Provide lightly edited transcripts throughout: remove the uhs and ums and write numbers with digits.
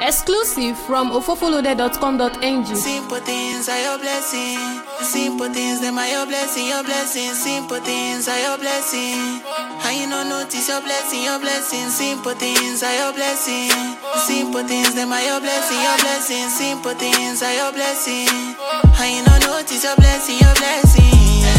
Exclusive from ofofolode.com.ng. Simple things are your blessing. Simple things, them are your blessing, your blessing. Simple things are your blessing. And you don't notice your blessing, your blessing. Simple things are your blessing. Simple things, them are your blessing, your blessing. Simple things are your blessing. And you don't notice your blessing, your blessing.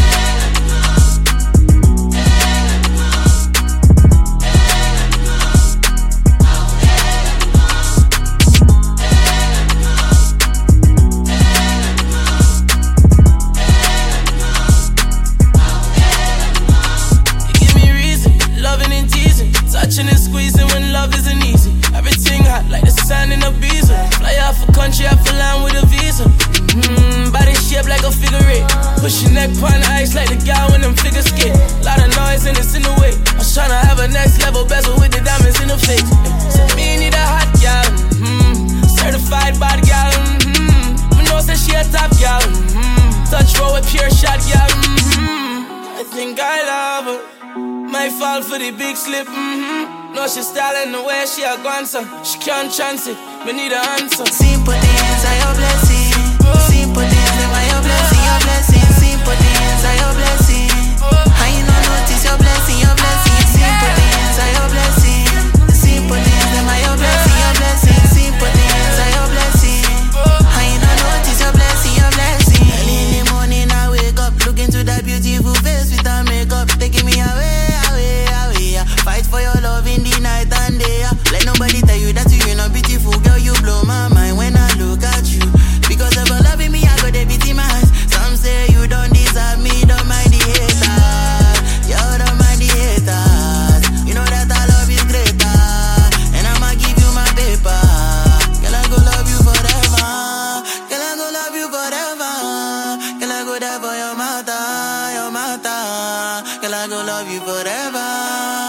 Touching and squeezing when love isn't easy. Everything hot like the sand in Ibiza. Fly off a country, I fly land with a visa. Body shaped like a figure eight. Push your neck on the ice like the guy when them figure skate. Lot of noise and it's in the way. I was tryna have a next level bezel with the diamonds in the face. Said me need a hot gal. Certified body gal. Me know say she a top gal. Touch roll with pure shot gal. I think I love her. Might fall for the big slip, No, she's styling the way she a gone, so she can't chance it, me need an answer. Simple things are your blessing. Simple things, them are your blessing, your blessing. Simple things are your blessing. And you don't notice your blessing, your blessing. Simple things are your blessing. Simple things, them are your blessing, your blessing. Simple things are your blessing. And you don't notice your blessing, your blessing. Early in the morning I wake up, look into that beautiful face with her makeup, taking me away. Fight for your love in the night and day. Let nobody tell you that you're not beautiful, girl. You blow my mind when I look at you. Because of your loving me, I got a bit in my eyes. Some say you don't deserve me, don't mind the haters. You don't mind the haters. You know that our love is greater, and I'ma give you my paper. Girl, I go love you forever. Girl, I go love you forever. Girl, I go there for your mata, your mata. Girl, I go love you forever.